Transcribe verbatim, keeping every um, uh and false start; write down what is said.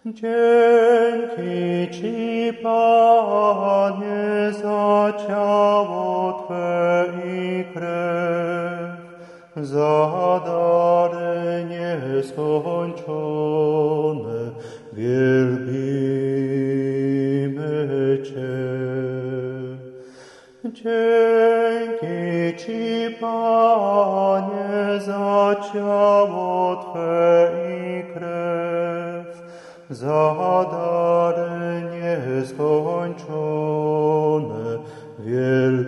Dzięki Ci, Panie, za ciało Twe i krew, za dary nieskończone, wielbimy Cię. Dzięki Ci, Panie, za ciało Twe i krew, za dary nieskończone, wielbimy